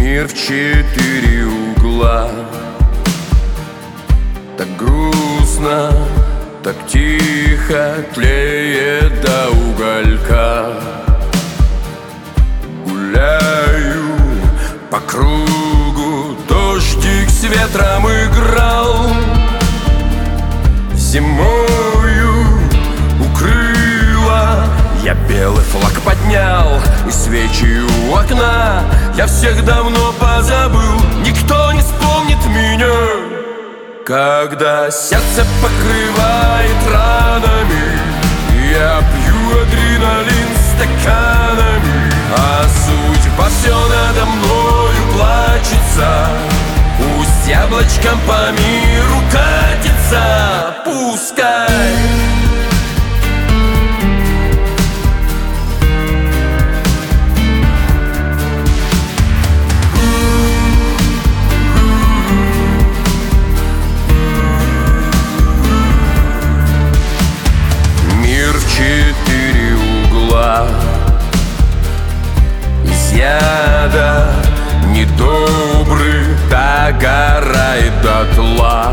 Мир в четыре угла. Так грустно, так тихо тлеет до уголька. Гуляю по кругу, дождик с ветром играл. Зимою укрыла, я белый флаг поднял, и свечи у окна. Я всех давно позабыл, никто не вспомнит меня. Когда сердце покрывает ранами, я пью адреналин стаканами, а судьба все надо мною плачется. Пусть яблочком по миру катится, пускай. Мир в четыре угла. Из яда недобрый догорает дотла.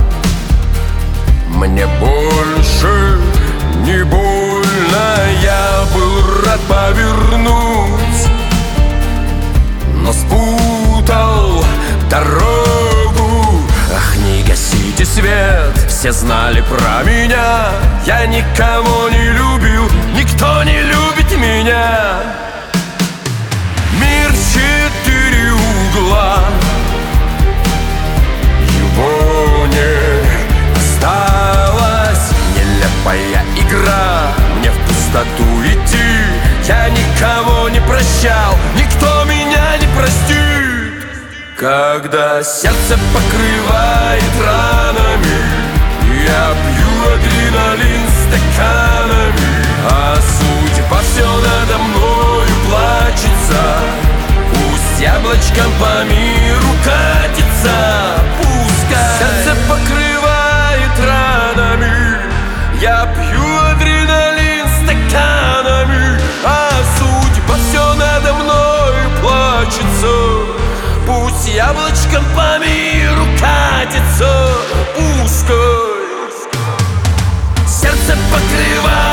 Мне больше не больно, я был рад повернуть, но спутал дорогу. Ах, не гасите свет, все знали про меня. Я никого не любил, никто не любит меня. Мир в четыре угла, его не осталось. Нелепая игра, мне в пустоту идти. Я никого не прощал, никто меня не простит. Когда сердце покрывает ранами, я пью адреналин стаканами, а судьба все надо мною плачется. Пусть яблочком по миру катится, пускай. Сердце покрывает ранами, я пью адреналин стаканами, а судьба все надо мною плачется. Пусть яблочком по миру катится, пускай. Сердце покрывает